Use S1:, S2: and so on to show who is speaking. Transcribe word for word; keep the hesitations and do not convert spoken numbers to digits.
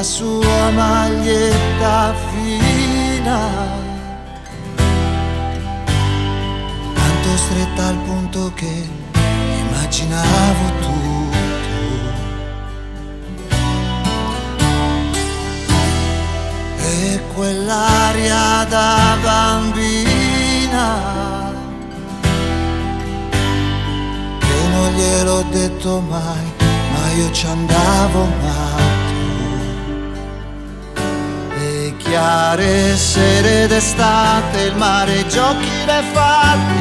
S1: sua maglietta fina, tanto stretta al punto che immaginavo tutto. E quell'aria da bambina che non gliel'ho detto mai, ma io ci andavo matto. Le chiare sere d'estate, il mare, i giochi dai fatti,